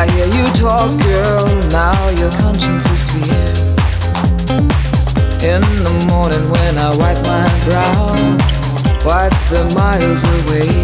I hear you talk, girl, now your conscience is clear. In the morning when I wipe my brow, wipe the miles away,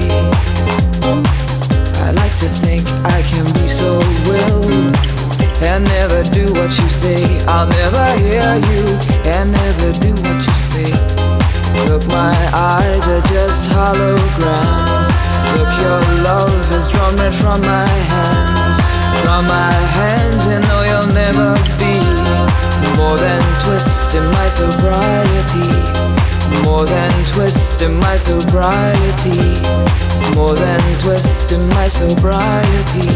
I like to think I can be so willed and never do what you say. I'll never hear you and never do what you say. Look, my eyes are just holograms. Look, your love has drawn red from my hands. From my hands, you know you'll never be more than twist in my sobriety. More than twist in my sobriety. More than twist in my sobriety.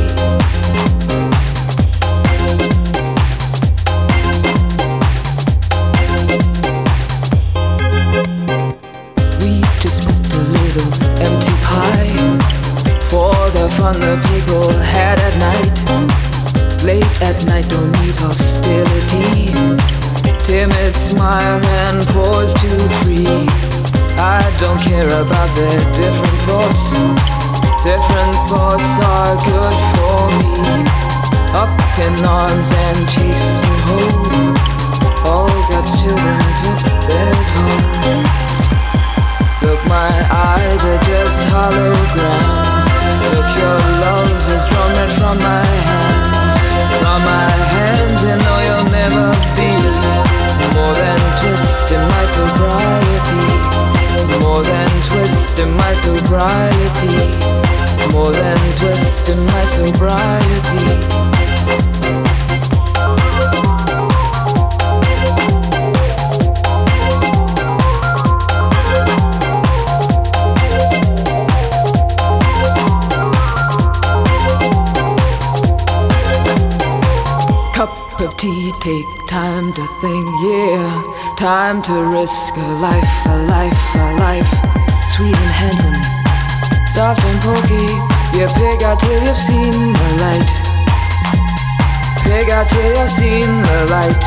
Empty pie for the fun the people had at night. Late at night, don't need hostility. Timid smile and pause too free. I don't care about their different thoughts. Different thoughts are good for me. Up in arms and chasing home. All God's children took their toll. Look, my eyes are just holograms. Look, your love has drawn red from my hands. From my hands, you know you'll never be more than twist in my sobriety. More than twist in my sobriety. More than twist in my sobriety. Of tea, take time to think, yeah. Time to risk a life, a life, a life. Sweet and handsome, soft and pokey. You pig out till you've seen the light. Pig out till you've seen the light.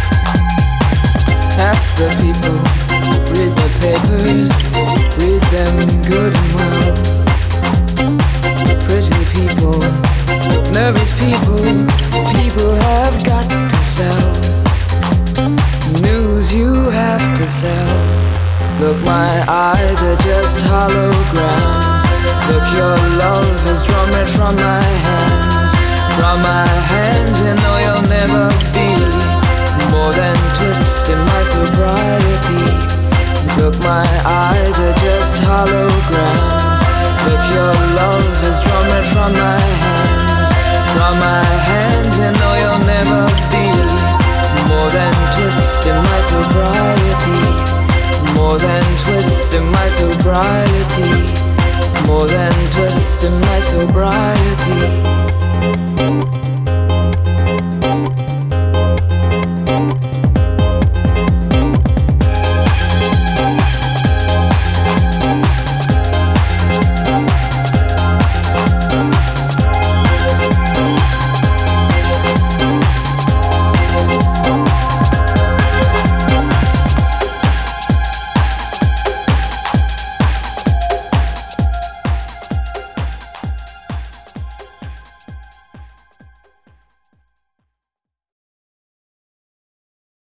Half the people read the papers, read them good and well. Pretty people, nervous people, people have got to sell. News you have to sell. Look, my eyes are just holograms. Look, your love has drawn red from my hands. From my hands, you know you'll never be more than twist in my sobriety. Look, my eyes are just holograms. Look, your love has drawn red from my hands. From my hands, you know you'll never be more than twist in my sobriety. More than twist in my sobriety. More than twist in my sobriety.